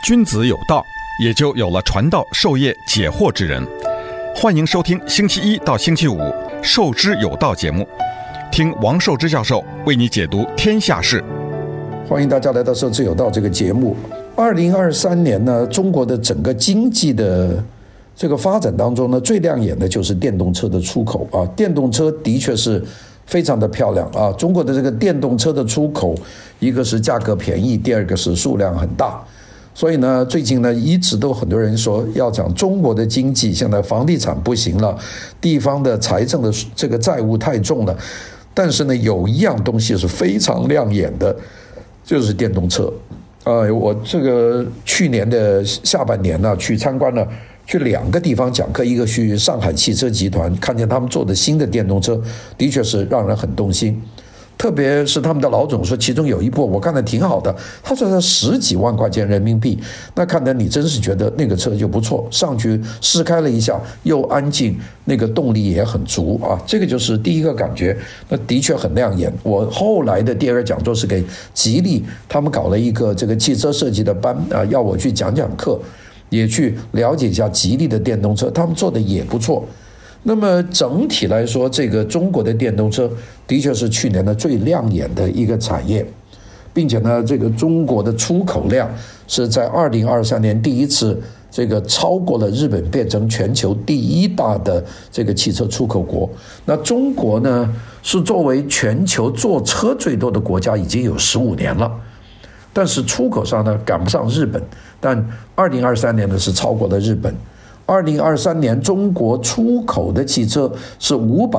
君子有道，也就有了传道授业解惑之人。欢迎收听星期一到星期五《授之有道》节目，听王寿之教授为你解读天下事。 欢迎大家来到《授之有道》这个节目。2023年呢，中国的整个经济的这个发展当中呢，最亮眼的就是电动车的出口啊。电动车的确是非常的漂亮啊。中国的这个电动车的出口，一个是价格便宜，第二个是数量很大。所以呢，最近呢，一直都很多人说要讲中国的经济现在房地产不行了，地方的财政的这个债务太重了。但是呢，有一样东西是非常亮眼的，就是电动车。我这个去年的下半年呢，去参观了，去2个地方讲课，一个去上海汽车集团，看见他们做的新的电动车，的确是让人很动心。特别是他们的老总说，其中有一部我看的挺好的，他说是10几万块钱人民币，那看得你真是觉得那个车就不错，上去试开了一下，又安静，那个动力也很足啊，这个就是第一个感觉，那的确很亮眼。我后来的第2个讲座是给吉利，他们搞了一个这个汽车设计的班啊，要我去讲讲课，也去了解一下吉利的电动车，他们做的也不错。那么整体来说，这个中国的电动车的确是去年的最亮眼的一个产业，并且呢，这个中国的出口量是在2023年第一次这个超过了日本，变成全球第1大的这个汽车出口国。那中国呢，是作为全球做车最多的国家，已经有15年了，但是出口上呢赶不上日本，但2023年呢是超过了日本。2023年中国出口的汽车是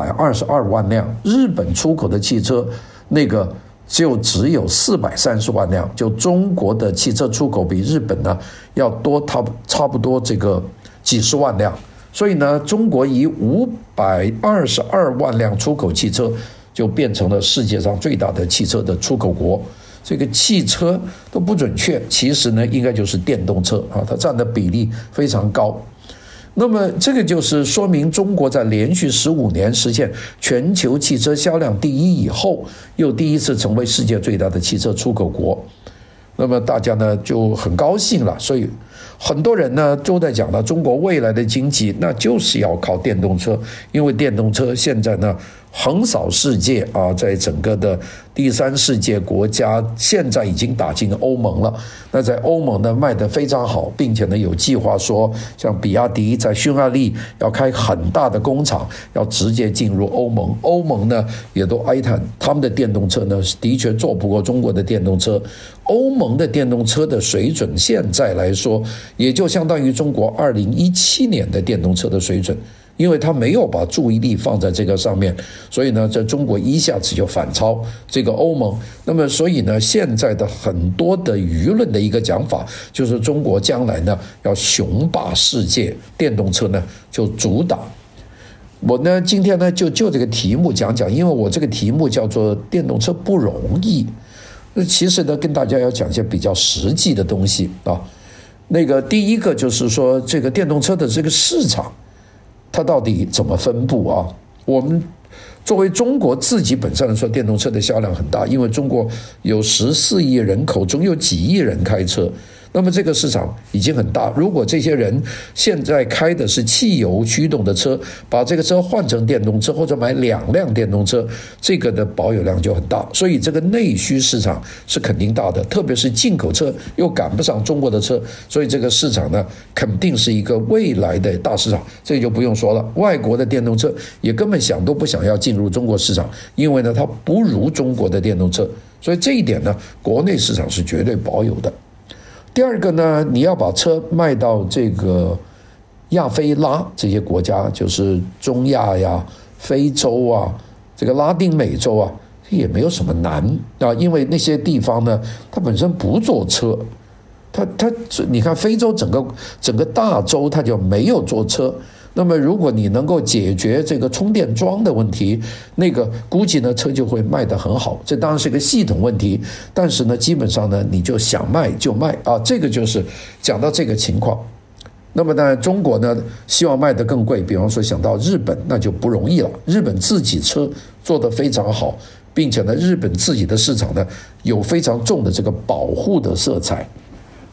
522万辆，日本出口的汽车那个就只有430万辆，就中国的汽车出口比日本呢要多差不多这个几十万辆，所以呢，中国以522万辆出口汽车就变成了世界上最大的汽车的出口国。这个汽车都不准确，其实呢应该就是电动车啊，它占的比例非常高。那么这个就是说明中国在连续15年实现全球汽车销量第1以后，又第一次成为世界最大的汽车出口国。那么大家呢就很高兴了，所以很多人呢都在讲了，中国未来的经济那就是要靠电动车，因为电动车现在呢横扫世界啊，在整个的第3世界国家，现在已经打进欧盟了。那在欧盟呢卖得非常好，并且呢有计划说，像比亚迪在匈牙利要开很大的工厂，要直接进入欧盟。欧盟呢也都哀叹，他们的电动车呢的确做不过中国的电动车。欧盟的电动车的水准现在来说，也就相当于中国2017年的电动车的水准。因为他没有把注意力放在这个上面，所以呢，在中国一下子就反超这个欧盟。那么，所以呢，现在的很多的舆论的一个讲法，就是中国将来呢要雄霸世界，电动车呢就主打。我呢今天呢就这个题目讲讲，因为我这个题目叫做电动车不容易。其实呢，跟大家要讲一些比较实际的东西啊。那个第一个就是说，这个电动车的这个市场，它到底怎么分布啊？我们作为中国自己本身来说，电动车的销量很大，因为中国有14亿人口，总有几亿人开车，那么这个市场已经很大。如果这些人现在开的是汽油驱动的车，把这个车换成电动车，或者买2辆电动车，这个的保有量就很大，所以这个内需市场是肯定大的，特别是进口车又赶不上中国的车，所以这个市场呢肯定是一个未来的大市场，这就不用说了。外国的电动车也根本想都不想要进入中国市场，因为呢它不如中国的电动车，所以这一点呢国内市场是绝对保有的。第二个呢，你要把车卖到这个亚非拉这些国家，就是中亚呀、非洲啊、这个拉丁美洲啊，也没有什么难啊，因为那些地方呢，它本身不坐车，你看非洲整个大洲它就没有坐车。那么如果你能够解决这个充电桩的问题，那个估计呢车就会卖得很好。这当然是个系统问题，但是呢基本上呢你就想卖就卖啊，这个就是讲到这个情况。那么呢中国呢希望卖得更贵，比方说想到日本那就不容易了，日本自己车做得非常好，并且呢日本自己的市场呢有非常重的这个保护的色彩。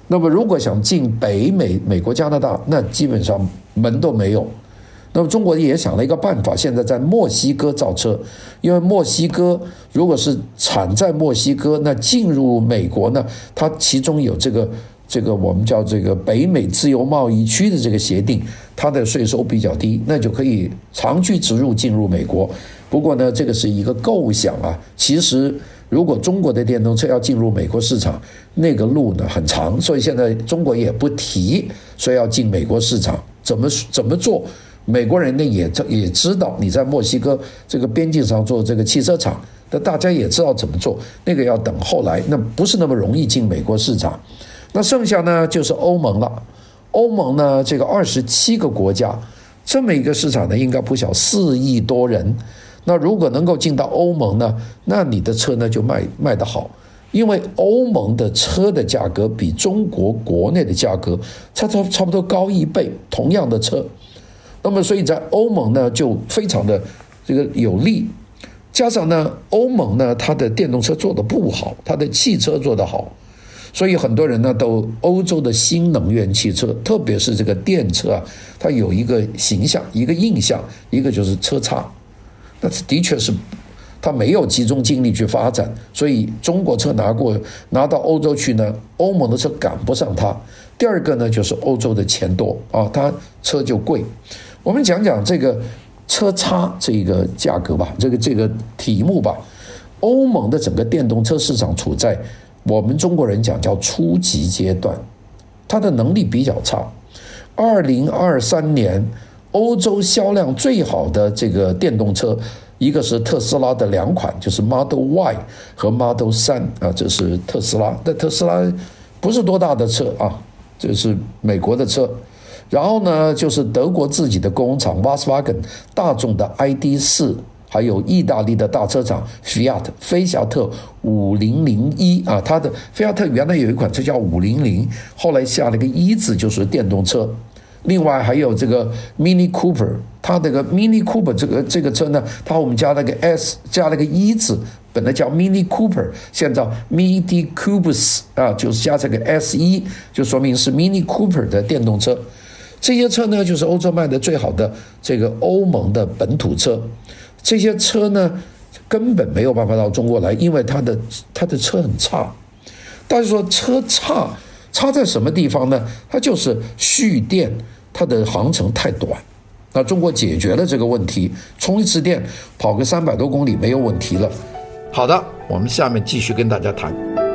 那么如果想进北美、美国、加拿大，那基本上门都没有。那么中国也想了一个办法，现在在墨西哥造车，因为墨西哥如果是产在墨西哥，那进入美国呢，它其中有这个我们叫这个北美自由贸易区的这个协定，它的税收比较低，那就可以长驱直入进入美国。不过呢，这个是一个构想啊，其实如果中国的电动车要进入美国市场，那个路呢很长，所以现在中国也不提说要进美国市场，怎么做？美国人呢也知道你在墨西哥这个边境上做这个汽车厂，那大家也知道怎么做，那个要等后来，那不是那么容易进美国市场。那剩下呢就是欧盟了，欧盟呢这个27个国家，这么一个市场呢应该不小，4亿多人。那如果能够进到欧盟呢，那你的车呢就卖得好，因为欧盟的车的价格比中国国内的价格差不多高1倍，同样的车。那么所以在欧盟呢就非常的这个有利，加上呢欧盟呢它的电动车做得不好，它的汽车做得好，所以很多人呢都欧洲的新能源汽车，特别是这个电车啊，它有一个形象，一个印象，一个就是车差，那的确是它没有集中精力去发展，所以中国车拿到欧洲去呢，欧盟的车赶不上它。第二个呢就是欧洲的钱多啊，它车就贵。我们讲讲这个车差这个价格吧，这个题目吧。欧盟的整个电动车市场处在我们中国人讲叫初级阶段，它的能力比较差。2023年欧洲销量最好的这个电动车，一个是特斯拉的2款，就是 Model Y 和 Model 3啊，这是特斯拉。但特斯拉不是多大的车啊，这是美国的车。然后呢，就是德国自己的工厂 Volkswagen 大众的 ID.4， 还有意大利的大车厂 Fiat 菲亚特5001啊，它的菲亚特原来有一款车叫500，后来下了个一字就是电动车。另外还有这个 Mini Cooper， 它这个 Mini Cooper 这个车呢，我们加了个 S， 加了个一字，本来叫 Mini Cooper， 现在叫 Mini Cooper 啊，就是加这个 S1， 就说明是 Mini Cooper 的电动车。这些车呢，就是欧洲卖的最好的这个欧盟的本土车。这些车呢，根本没有办法到中国来，因为它的车很差。但是说车差在什么地方呢？它就是蓄电，它的航程太短。那中国解决了这个问题，充一次电跑个300多公里没有问题了。好的，我们下面继续跟大家谈。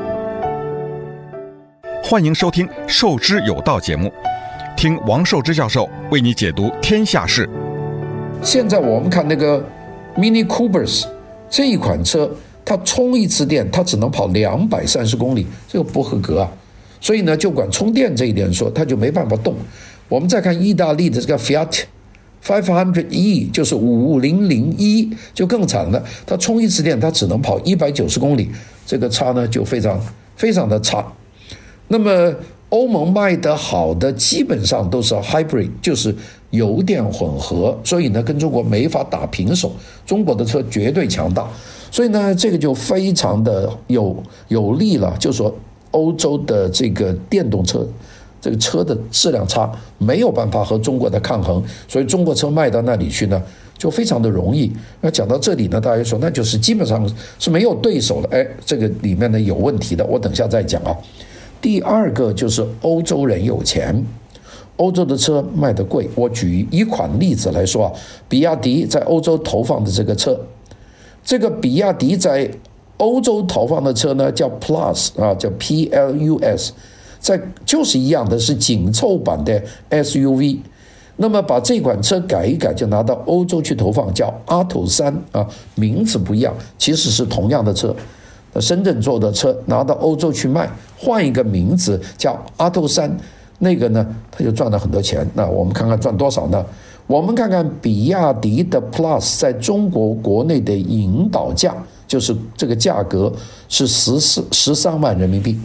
欢迎收听《授之有道》节目，听王寿之教授为你解读天下事。 现在我们看那个 Mini Coopers 这一款车，它充一次电，它只能跑230公里，这个不合格啊。所以呢，就管充电这一点说，它就没办法动。我们再看意大利的这个 Fiat 500E， 就是5001，就更惨了。它充一次电，它只能跑190公里，这个差呢就非常非常的差。那么欧盟卖得好的基本上都是 hybrid， 就是油电混合，所以呢跟中国没法打平手，中国的车绝对强大。所以呢这个就非常的有利了，就说欧洲的这个电动车这个车的质量差，没有办法和中国的抗衡，所以中国车卖到那里去呢就非常的容易。那讲到这里呢，大家说那就是基本上是没有对手了。这个里面呢有问题的，我等下再讲啊。第二个就是欧洲人有钱，欧洲的车卖得贵。我举一款例子来说啊，比亚迪在欧洲投放的这个车，这个比亚迪在欧洲投放的车呢叫 Plus 啊，叫 PLUS， 就是一样的，是紧凑版的 SUV。那么把这款车改一改，就拿到欧洲去投放，叫 Atto 3啊，名字不一样，其实是同样的车。深圳做的车拿到欧洲去卖，换一个名字叫 Atto 3，那个呢他就赚了很多钱。那我们看看赚多少呢？我们看看比亚迪的 Plus 在中国国内的引导价，就是这个价格是13万人民币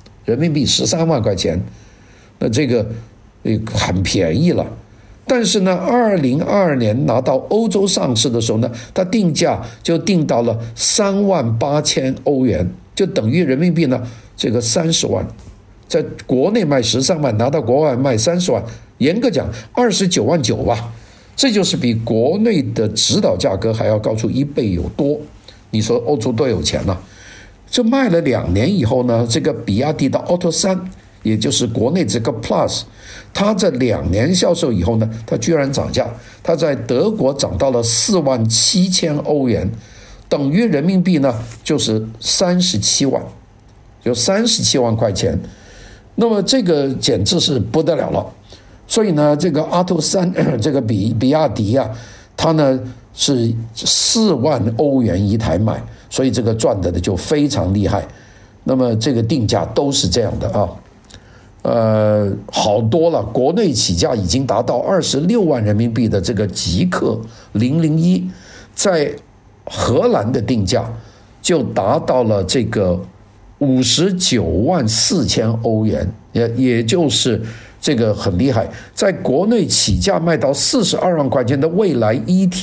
13万块钱，那这个很便宜了。但是呢2022年拿到欧洲上市的时候呢，它定价就定到了38000欧元，就等于人民币呢这个30万， 在国内卖13万，拿到国外卖30万，严格讲29.9万吧，这就是比国内的指导价格还要高出1倍有多。你说欧洲多有钱呢？这卖了2年以后呢，这个比亚迪的 Auto 3，也就是国内这个 Plus， 它这2年销售以后呢，它居然涨价，它在德国涨到了47000欧元，等于人民币呢就是37万，就37万块钱。那么这个简直是不得了了。所以呢，这个 Auto 3这个比亚迪啊，它呢是4万欧元一台买，所以这个赚的就非常厉害。那么这个定价都是这样的啊。好多了，国内起价已经达到26万人民币的这个极客001，在荷兰的定价就达到了这个59.4万欧元，也就是这个很厉害。在国内起价卖到42万块钱的蔚来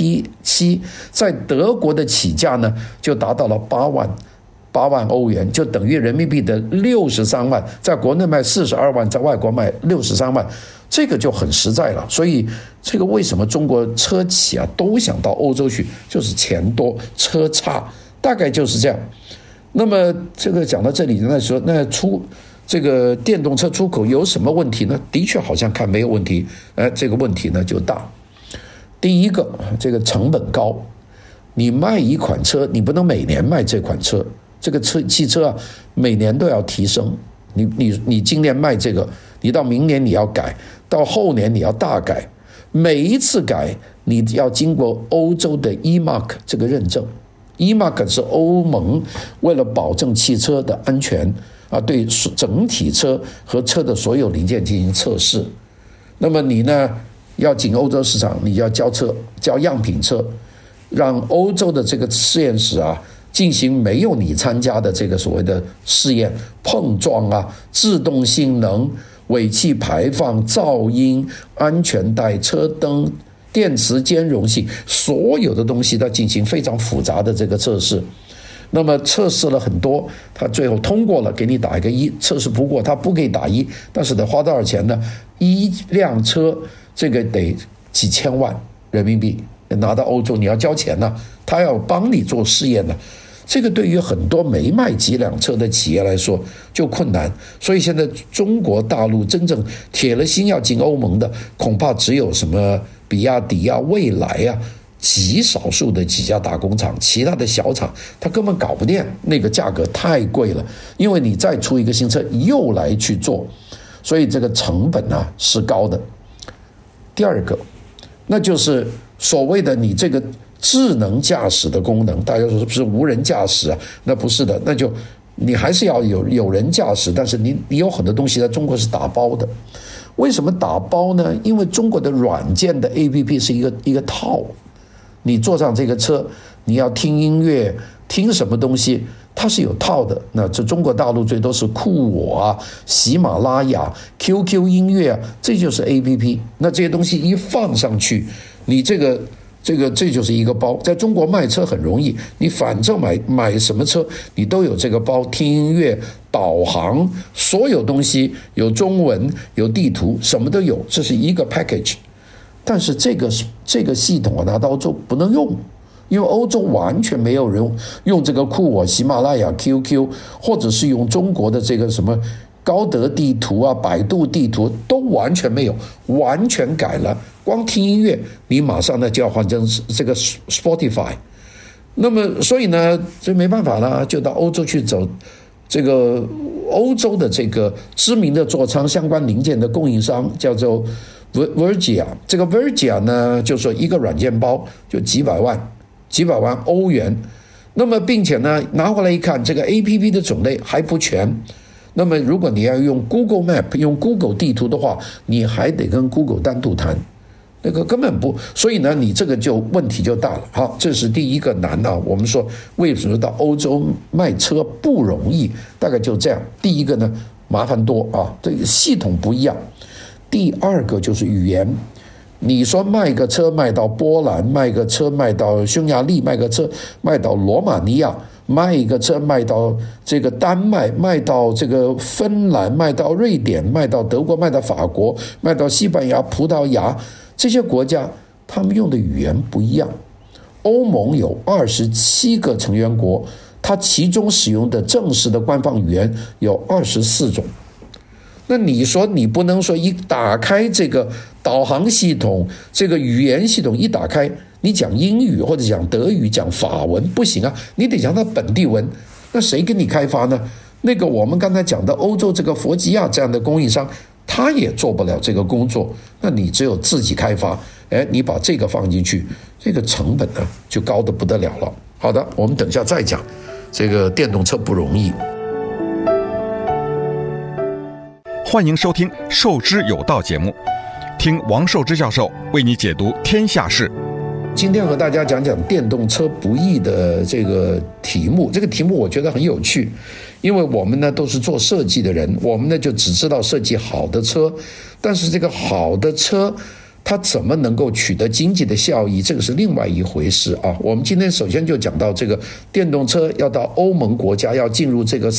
ET7， 在德国的起价呢就达到了8万欧元，就等于人民币的63万，在国内卖42万，在外国卖63万，这个就很实在了。所以这个为什么中国车企啊都想到欧洲去，就是钱多车差，大概就是这样。那么这个讲到这里，那这个电动车出口有什么问题呢？的确好像看没有问题，这个问题呢就大。第一个，这个成本高，你卖一款车，你不能每年卖这款车。这个汽车啊，每年都要提升。你今年卖这个，你到明年你要改，到后年你要大改，每一次改你要经过欧洲的 EMARC 这个认证。EMARC 是欧盟为了保证汽车的安全啊，对整体车和车的所有零件进行测试。那么你呢，要进欧洲市场，你要交样品车，让欧洲的这个实验室啊，进行没有你参加的这个所谓的试验，碰撞啊、制动性能、尾气排放、噪音、安全带、车灯、电池兼容性，所有的东西它进行非常复杂的这个测试。那么测试了很多，他最后通过了，给你打一个1，测试不过他不给打1，但是得花多少钱呢？一辆车这个得几千万人民币，拿到欧洲你要交钱呢，他要帮你做试验呢。这个对于很多没卖几辆车的企业来说就困难，所以现在中国大陆真正铁了心要进欧盟的，恐怕只有什么比亚迪啊、蔚来啊，极少数的几家大工厂，其他的小厂他根本搞不定，那个价格太贵了，因为你再出一个新车又来去做，所以这个成本啊是高的。第二个，那就是所谓的你这个智能驾驶的功能，大家说是不是无人驾驶啊？那不是的，那就你还是要有人驾驶，但是你有很多东西在中国是打包的。为什么打包呢？因为中国的软件的 APP 是一个套，你坐上这个车，你要听音乐，听什么东西，它是有套的。那这中国大陆最多是酷我啊、喜马拉雅、QQ 音乐啊，这就是 APP。那这些东西一放上去，你这就是一个包。在中国卖车很容易，你反正买什么车，你都有这个包，听音乐、导航，所有东西有中文、有地图，什么都有，这是一个 package。但是这个系统啊，拿到欧洲不能用，因为欧洲完全没有人用这个酷我、喜马拉雅、QQ， 或者是用中国的这个什么高德地图啊、百度地图都完全没有，完全改了。光听音乐，你马上呢就要换成这个 Spotify。那么，所以呢，这没办法了，就到欧洲去走。这个欧洲的这个知名的座舱相关零件的供应商叫做 Vergia。这个 Vergia 呢，就说一个软件包就几百万欧元。那么，并且呢，拿回来一看，这个 APP 的种类还不全。那么，如果你要用 Google Map、用 Google 地图的话，你还得跟 Google 单独谈，那个根本不。所以呢，你这个就问题就大了。好，这是第一个难啊。我们说为什么到欧洲卖车不容易，大概就这样。第一个呢，麻烦多啊，这个系统不一样。第二个就是语言。你说卖个车卖到波兰，卖个车卖到匈牙利，卖个车卖到罗马尼亚， 卖一个车卖到这个丹麦，卖到这个芬兰，卖到瑞典，卖到德国，卖到法国，卖到西班牙、葡萄牙，这些国家他们用的语言不一样。欧盟有27个成员国，它其中使用的正式的官方语言有24种。那你说你不能说一打开这个导航系统，这个语言系统一打开，你讲英语或者讲德语讲法文不行啊，你得讲它本地文。那谁给你开发呢？那个我们刚才讲的欧洲这个佛吉亚这样的供应商，他也做不了这个工作，那你只有自己开发。你把这个放进去，这个成本呢就高得不得了了。好的，我们等一下再讲这个电动车不容易。 欢迎收听《受之有道》节目，听王寿之教授为你解读天下事。 今天和大家讲讲电动车不易的这个题目。这个题目我觉得很有趣，因为我们呢都是做设计的人，我们呢就只知道设计好的车，但是这个好的车它怎么能够取得经济的效益，这个是另外一回事啊。我们今天首先就讲到这个电动车要到欧盟国家，要进入这个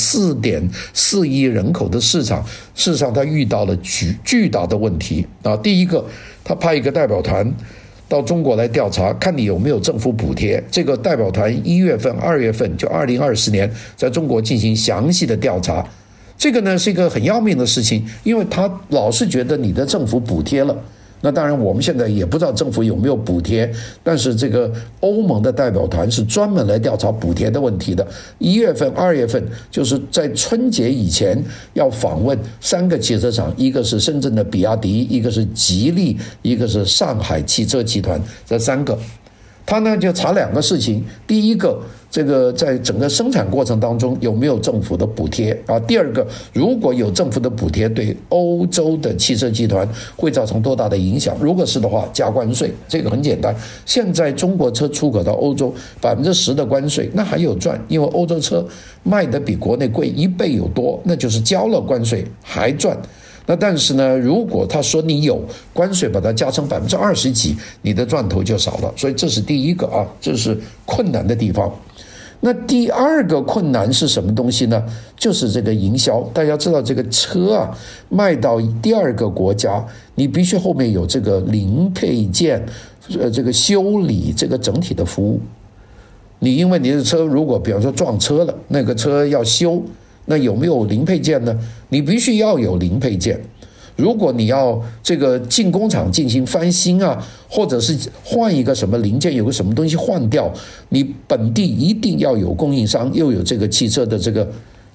4.4亿人口的市场，事实上它遇到了巨大的问题啊。第一个，他派一个代表团到中国来调查，看你有没有政府补贴。这个代表团1月份、2月份，就2020年，在中国进行详细的调查。这个呢是一个很要命的事情，因为他老是觉得你的政府补贴了。那当然我们现在也不知道政府有没有补贴，但是这个欧盟的代表团是专门来调查补贴的问题的。1月份、2月份就是在春节以前要访问3个汽车厂，一个是深圳的比亚迪，一个是吉利，一个是上海汽车集团，这3个。他呢就查2个事情，第一个，这个在整个生产过程当中有没有政府的补贴啊？第二个，如果有政府的补贴，对欧洲的汽车集团会造成多大的影响？如果是的话，加关税，这个很简单。现在中国车出口到欧洲10%的关税，那还有赚，因为欧洲车卖的比国内贵1倍有多，那就是交了关税还赚。那但是呢，如果他说你有关税，把它加成20%几，你的赚头就少了。所以这是第一个啊，这是困难的地方。那第二个困难是什么东西呢？就是这个营销。大家知道这个车啊，卖到第2个国家，你必须后面有这个零配件，这个修理，这个整体的服务。你因为你的车如果比方说撞车了，那个车要修，那有没有零配件呢？你必须要有零配件。如果你要这个进工厂进行翻新啊，或者是换一个什么零件，有个什么东西换掉，你本地一定要有供应商，又有这个汽车的这个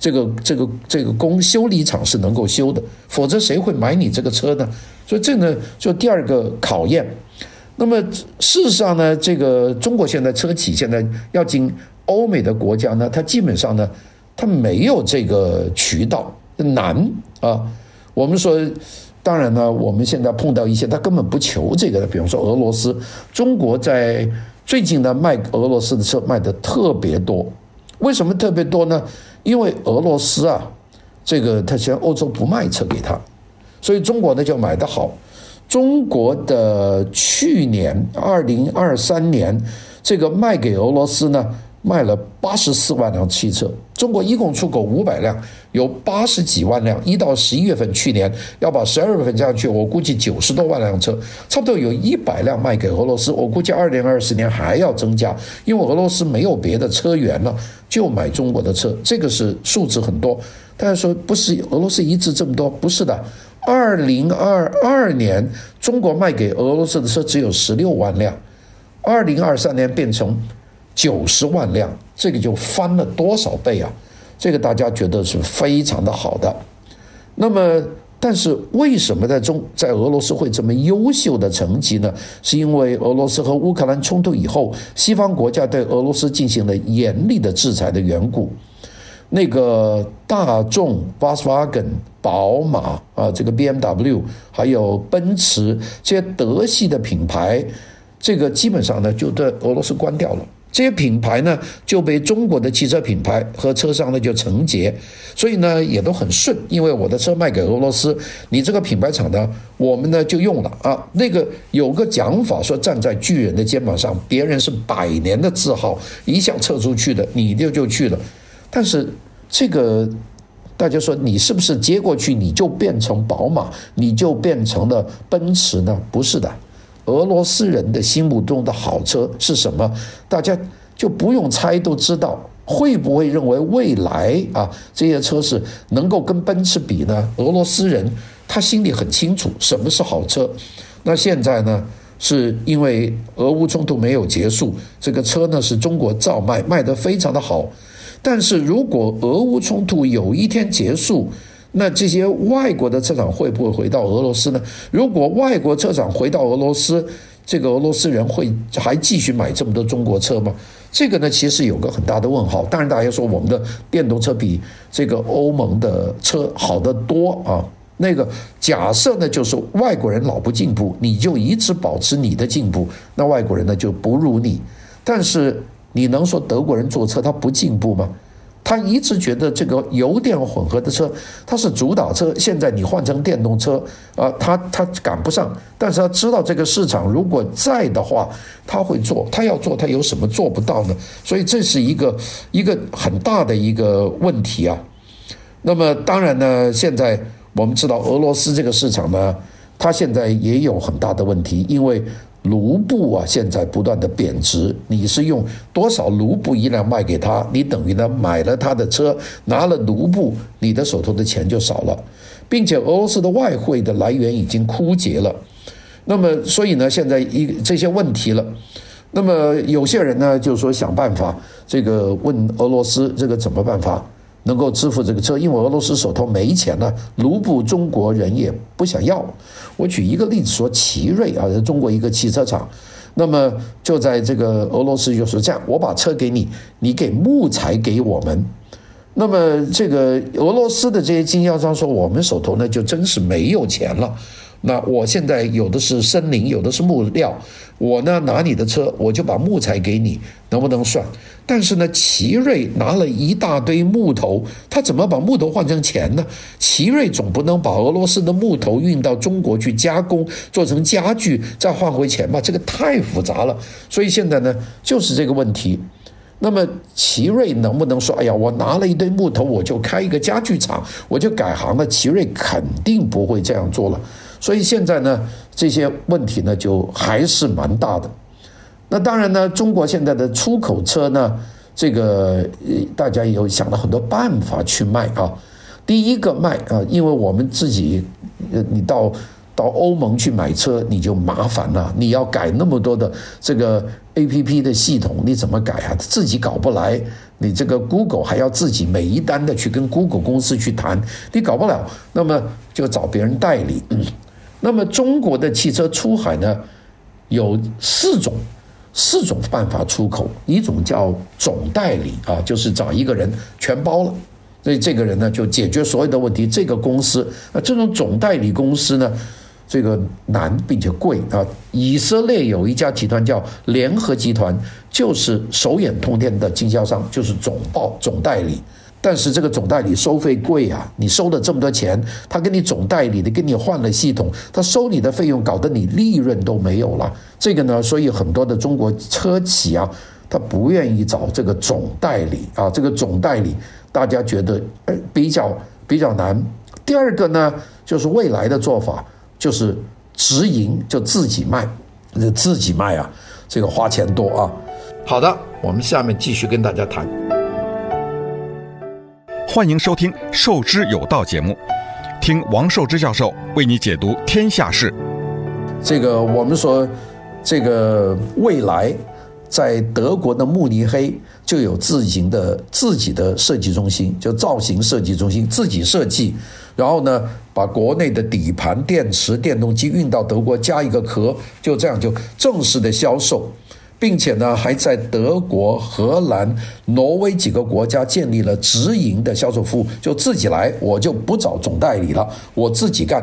修理厂是能够修的，否则谁会买你这个车呢？所以这呢就第2个考验。那么事实上呢，这个中国现在车企现在要进欧美的国家呢，它基本上呢它没有这个渠道，难啊。我们说当然呢，我们现在碰到一些他根本不求这个的，比方说俄罗斯，中国在最近呢卖俄罗斯的车卖的特别多。为什么特别多呢？因为俄罗斯啊，这个他现在欧洲不卖车给他，所以中国呢就买得好。中国的去年2023年这个卖给俄罗斯呢卖了84万辆汽车，中国一共出口500辆，有80几万辆。1到11月份，去年要把12月份加上去，我估计90多万辆车，差不多有100辆卖给俄罗斯。我估计2020年还要增加，因为俄罗斯没有别的车源了，就买中国的车，这个是数字很多。大家说不是俄罗斯一直这么多？不是的。2022年中国卖给俄罗斯的车只有16万辆，2023年变成90万辆，这个就翻了多少倍啊？这个大家觉得是非常的好的。那么但是为什么在俄罗斯会这么优秀的成绩呢？是因为俄罗斯和乌克兰冲突以后，西方国家对俄罗斯进行了严厉的制裁的缘故。那个大众、Volkswagen、宝马啊，这个 BMW 还有奔驰这些德系的品牌，这个基本上呢就对俄罗斯关掉了。 这些品牌呢就被中国的汽车品牌和车商呢就承接，所以呢也都很顺，因为我的车卖给俄罗斯，你这个品牌厂呢我们呢就用了啊。那个有个讲法说，站在巨人的肩膀上，别人是100年的字号，一下撤出去的，你就去了。但是这个大家说你是不是接过去你就变成宝马，你就变成了奔驰呢？不是的。俄罗斯人的心目中的好车是什么？大家就不用猜都知道。会不会认为未来啊这些车是能够跟奔驰比呢？俄罗斯人他心里很清楚什么是好车。那现在呢，是因为俄乌冲突没有结束，这个车呢是中国照卖，卖得非常的好。但是如果俄乌冲突有一天结束，那这些外国的车厂会不会回到俄罗斯呢？如果外国车厂回到俄罗斯，这个俄罗斯人会还继续买这么多中国车吗？这个呢其实有个很大的问号。当然大家说我们的电动车比这个欧盟的车好得多啊。那个假设呢就是外国人老不进步，你就一直保持你的进步，那外国人呢就不如你。但是你能说德国人做车他不进步吗？他一直觉得这个油电混合的车它是主导车，现在你换成电动车他赶不上，但是他知道这个市场如果在的话他会做，他要做他有什么做不到呢？所以这是一个很大的一个问题啊。那么当然呢，现在我们知道俄罗斯这个市场呢，它现在也有很大的问题，因为卢布啊现在不断的贬值，你是用多少卢布一辆卖给他，你等于呢买了他的车，拿了卢布，你的手头的钱就少了，并且俄罗斯的外汇的来源已经枯竭了。那么所以呢现在这些问题了，那么有些人呢就说想办法，这个问俄罗斯这个怎么办法能够支付这个车，因为俄罗斯手头没钱了，卢布中国人也不想要。我举一个例子说，奇瑞啊，中国一个汽车厂，那么就在这个俄罗斯就说这样，我把车给你，你给木材给我们。那么这个俄罗斯的这些经销商说，我们手头呢就真是没有钱了。那我现在有的是森林，有的是木料，我呢拿你的车，我就把木材给你，能不能算？但是呢，奇瑞拿了一大堆木头，他怎么把木头换成钱呢？奇瑞总不能把俄罗斯的木头运到中国去加工，做成家具，再换回钱吧？这个太复杂了。所以现在呢，就是这个问题。那么奇瑞能不能说，哎呀，我拿了一堆木头，我就开一个家具厂，我就改行了？奇瑞肯定不会这样做了。所以现在呢，这些问题呢就还是蛮大的。那当然呢，中国现在的出口车呢，这个大家有想了很多办法去卖啊。第一个卖啊，因为我们自己，你到欧盟去买车你就麻烦了，你要改那么多的这个 APP 的系统，你怎么改啊？自己搞不来，你这个 Google 还要自己每一单的去跟 Google 公司去谈，你搞不了，那么就找别人代理。那么中国的汽车出海呢，有四种办法出口，一种叫总代理啊，就是找一个人全包了，所以这个人呢就解决所有的问题。这个公司这种总代理公司呢，这个难并且贵啊。以色列有一家集团叫联合集团，就是手眼通天的经销商，就是总代理。但是这个总代理收费贵啊，你收了这么多钱，他给你总代理的，给你换了系统，他收你的费用，搞得你利润都没有了。这个呢，所以很多的中国车企啊，他不愿意找这个总代理啊，这个总代理大家觉得比较难。第二个呢，就是未来的做法，就是直营，就自己卖啊，这个花钱多啊。好的，我们下面继续跟大家谈。 欢迎收听《授之有道》节目，听王寿之教授为你解读天下事。 这个我们说，这个未来在德国的慕尼黑就有自己的设计中心，就造型设计中心，自己设计，然后呢，把国内的底盘、电池、电动机运到德国，加一个壳，就这样就正式的销售。并且呢，还在德国、荷兰、挪威几个国家建立了直营的销售服务，就自己来，我就不找总代理了，我自己干。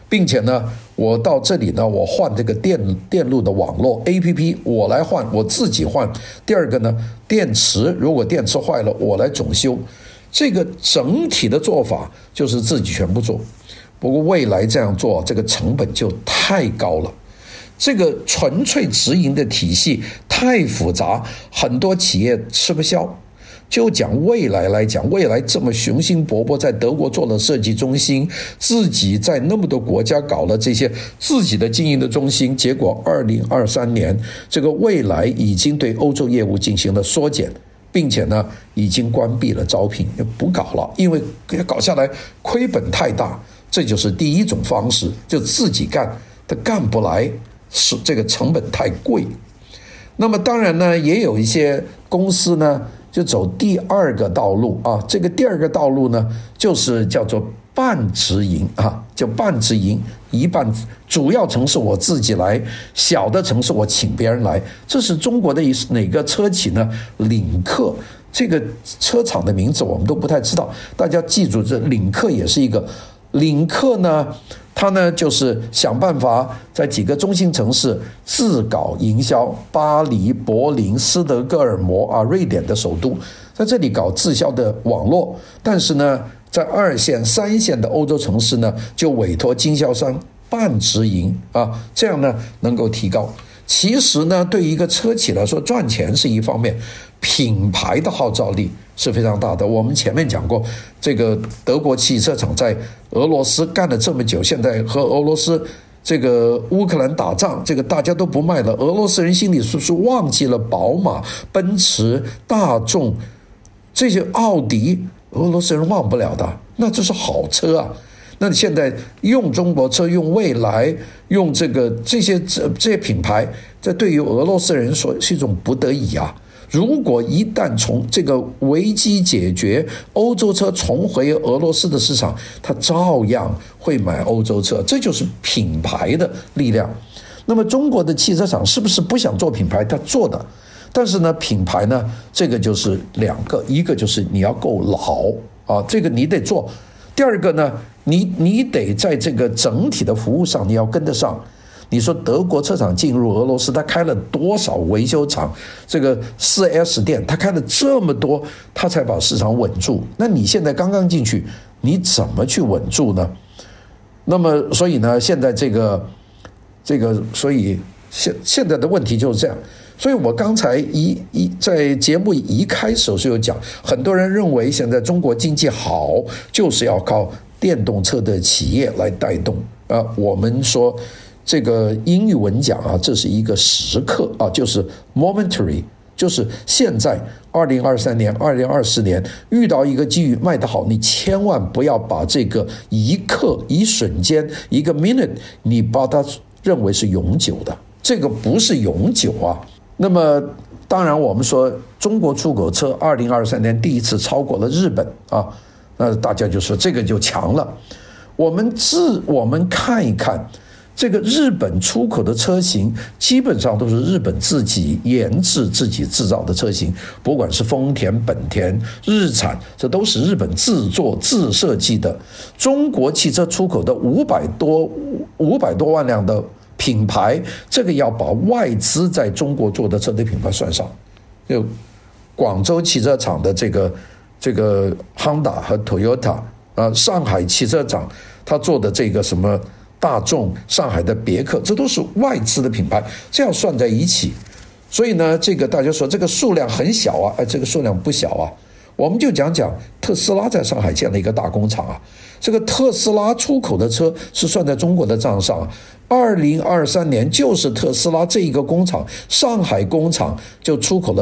并且呢，我到这里呢，我换这个电路的网络 APP， 我来换，我自己换。第二个呢，电池如果电池坏了，我来总修。这个整体的做法就是自己全部做。不过未来这样做，这个成本就太高了。这个纯粹直营的体系太复杂，很多企业吃不消。就讲未来来讲，未来这么雄心勃勃，在德国做了设计中心，自己在那么多国家搞了这些自己的经营的中心，结果2023年这个未来已经对欧洲业务进行了缩减，并且呢已经关闭了招聘，不搞了，因为搞下来亏本太大。这就是第一种方式，就自己干，他干不来，是这个成本太贵。那么当然呢，也有一些公司呢就走第二个道路啊，这个第二个道路呢就是叫做半直营啊，叫半直营，一半主要城市我自己来，小的城市我请别人来。这是中国的哪个车企呢？领克，这个车厂的名字我们都不太知道，大家记住，这领克也是一个。领克呢，它呢就是想办法在几个中心城市自搞营销，巴黎、柏林、斯德哥尔摩啊，瑞典的首都，在这里搞自销的网络。但是呢，在2线、3线的欧洲城市呢，就委托经销商半直营啊，这样呢能够提高。其实呢，对于一个车企来说，赚钱是一方面，品牌的号召力是非常大的。我们前面讲过，这个德国汽车厂在俄罗斯干了这么久，现在和俄罗斯这个乌克兰打仗，这个大家都不卖了，俄罗斯人心里是不是忘记了宝马、奔驰、大众这些奥迪？俄罗斯人忘不了的，那这是好车啊。那你现在用中国车、用蔚来、用这些品牌，这对于俄罗斯人说是一种不得已啊。如果一旦从这个危机解决，欧洲车重回俄罗斯的市场，他照样会买欧洲车，这就是品牌的力量。那么中国的汽车厂是不是不想做品牌？他做的，但是呢，品牌呢，这个就是两个，一个就是你要够老啊，这个你得做。第二个呢，你得在这个整体的服务上你要跟得上。你说德国车厂进入俄罗斯，他开了多少维修厂，这个 4S 店，他开了这么多，他才把市场稳住。那你现在刚刚进去，你怎么去稳住呢？那么所以呢，现在所以现在的问题就是这样。所以我刚才在节目一开始是有讲，很多人认为现在中国经济好，就是要靠电动车的企业来带动啊。我们说这个英语文讲啊，这是一个时刻啊，就是 momentary， 就是现在2023年、2024年遇到一个机遇卖得好，你千万不要把这个一刻、一瞬间、一个 minute， 你把它认为是永久的，这个不是永久啊。那么当然我们说中国出口车2023年第一次超过了日本啊，那大家就说这个就强了。我们看一看这个日本出口的车型，基本上都是日本自己研制、自己制造的车型，不管是丰田、本田、日产，这都是日本自做自设计的。中国汽车出口的500多万辆的品牌，这个要把外资在中国做的车的品牌算上，就广州汽车厂的这个 Honda 和 Toyota 上海汽车厂他做的这个什么大众、上海的别克，这都是外资的品牌，这样算在一起。所以呢，这个大家说这个数量很小啊，这个数量不小啊。我们就讲特斯拉在上海建了一个大工厂啊，这个特斯拉出口的车是算在中国的账上。2023年就是特斯拉这一个工厂，上海工厂就出口了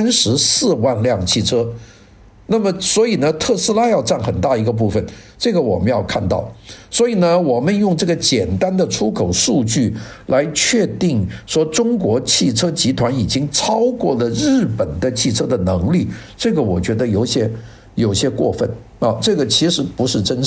34万辆汽车。那么所以呢，特斯拉要占很大一个部分，这个我们要看到。所以呢，我们用这个简单的出口数据来确定说中国汽车集团已经超过了日本的汽车的能力，这个我觉得有些过分啊，这个其实不是真实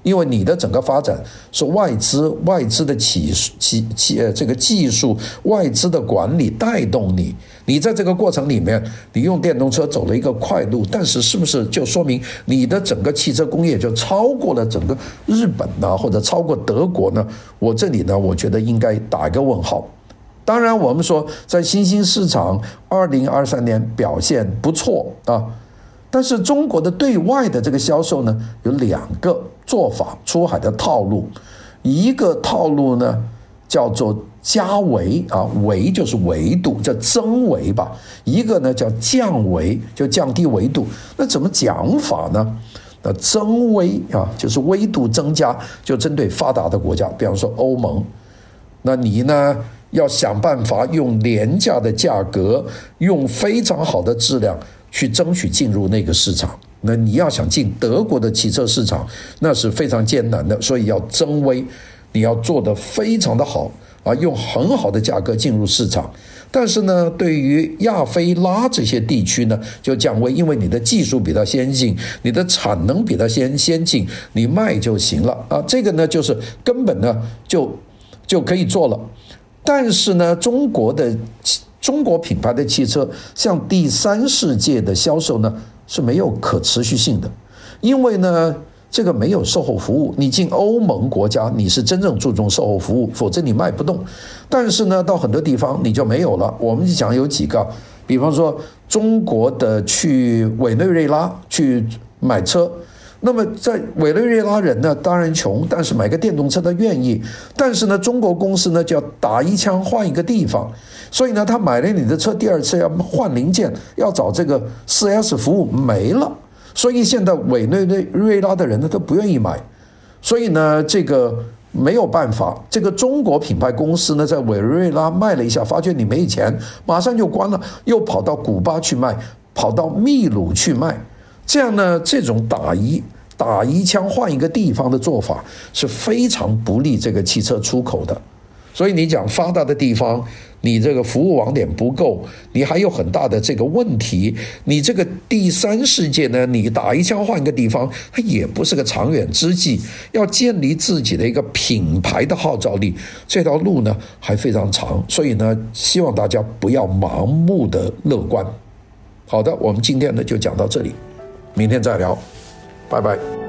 因为你的整个发展是外资的这个技术、外资的管理带动你。你在这个过程里面，你用电动车走了一个快路，但是不是就说明你的整个汽车工业就超过了整个日本呢，或者超过德国呢？我这里呢，我觉得应该打一个问号。当然，我们说在新兴市场2023年表现不错啊，但是中国的对外的这个销售呢，有2个做法，出海的套路。一个套路呢叫做加维啊，维就是维度，叫增维吧；一个呢叫降维，就降低维度。那怎么讲法呢？那增维啊，就是维度增加，就针对发达的国家，比方说欧盟。那你呢要想办法用廉价的价格，用非常好的质量去争取进入那个市场。那你要想进德国的汽车市场，那是非常艰难的，所以要增维，你要做得非常的好啊，用很好的价格进入市场。但是呢，对于亚非拉这些地区呢，就降维，因为你的技术比它先进，你的产能比它先进，你卖就行了啊。这个呢，就是根本呢就可以做了。但是呢，中国品牌的汽车向第三世界的销售呢是没有可持续性的，因为呢这个没有售后服务。你进欧盟国家你是真正注重售后服务，否则你卖不动。但是呢到很多地方你就没有了。我们讲有几个，比方说中国的去委内瑞拉去买车，那么在委内瑞拉人呢当然穷，但是买个电动车他愿意。但是呢中国公司呢就要打一枪换一个地方，所以呢他买了你的车，第二次要换零件，要找这个 4S 服务没了，所以现在委内瑞拉的人呢都不愿意买。所以呢这个没有办法，这个中国品牌公司呢在委内瑞拉卖了一下，发觉你没钱，马上就关了，又跑到古巴去卖，跑到秘鲁去卖。这样呢这种打一枪换一个地方的做法是非常不利这个汽车出口的。所以你讲发达的地方，你这个服务网点不够，你还有很大的这个问题。你这个第三世界呢，你打一枪换一个地方，它也不是个长远之计。要建立自己的一个品牌的号召力，这条路呢还非常长。所以呢，希望大家不要盲目的乐观。好的，我们今天呢就讲到这里，明天再聊，拜拜。